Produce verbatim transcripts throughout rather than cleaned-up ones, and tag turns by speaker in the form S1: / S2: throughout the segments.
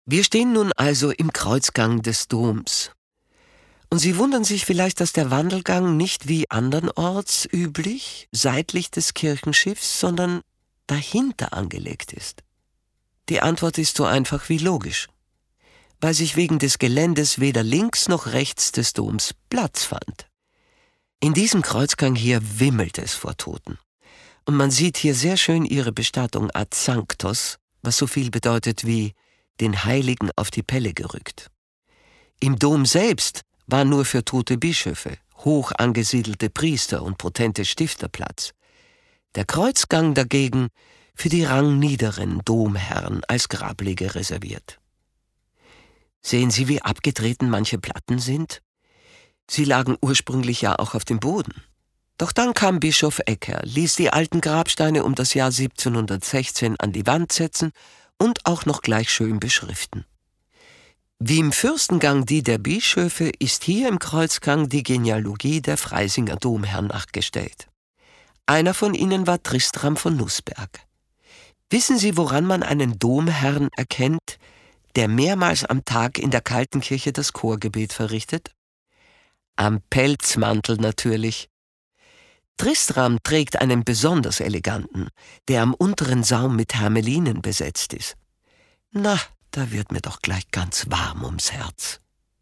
S1: Wir stehen nun also im Kreuzgang des Doms. Und Sie wundern sich vielleicht, dass der Wandelgang nicht wie andernorts üblich seitlich des Kirchenschiffs, sondern dahinter angelegt ist. Die Antwort ist so einfach wie logisch, weil sich wegen des Geländes weder links noch rechts des Doms Platz fand. In diesem Kreuzgang hier wimmelt es vor Toten. Und man sieht hier sehr schön ihre Bestattung ad sanctos, was so viel bedeutet wie den Heiligen auf die Pelle gerückt. Im Dom selbst war nur für tote Bischöfe, hoch angesiedelte Priester und potente Stifter Platz. Der Kreuzgang dagegen für die rangniederen Domherren als Grablege reserviert. Sehen Sie, wie abgetreten manche Platten sind? Sie lagen ursprünglich ja auch auf dem Boden. Doch dann kam Bischof Ecker, ließ die alten Grabsteine um das Jahr siebzehnhundertsechzehn an die Wand setzen und auch noch gleich schön beschriften. Wie im Fürstengang die der Bischöfe ist hier im Kreuzgang die Genealogie der Freisinger Domherren nachgestellt. Einer von ihnen war Tristram von Nußberg. Wissen Sie, woran man einen Domherrn erkennt, der mehrmals am Tag in der Kaltenkirche das Chorgebet verrichtet? Am Pelzmantel natürlich. Tristram trägt einen besonders eleganten, der am unteren Saum mit Hermelinen besetzt ist. Na, da wird mir doch gleich ganz warm ums Herz.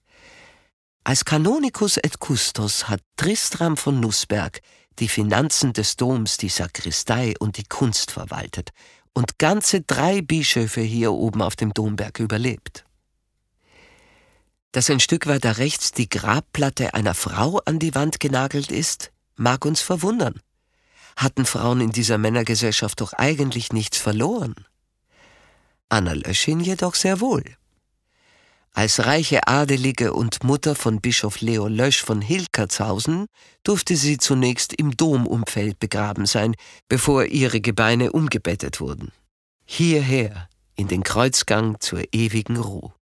S1: Als Canonicus et Custos hat Tristram von Nußberg die Finanzen des Doms, die Sakristei und die Kunst verwaltet und ganze drei Bischöfe hier oben auf dem Domberg überlebt. Dass ein Stück weiter rechts die Grabplatte einer Frau an die Wand genagelt ist, mag uns verwundern. Hatten Frauen in dieser Männergesellschaft doch eigentlich nichts verloren? Anna Löschin jedoch sehr wohl. Als reiche Adelige und Mutter von Bischof Leo Lösch von Hilkertshausen durfte sie zunächst im Domumfeld begraben sein, bevor ihre Gebeine umgebettet wurden. Hierher, in den Kreuzgang zur ewigen Ruhe.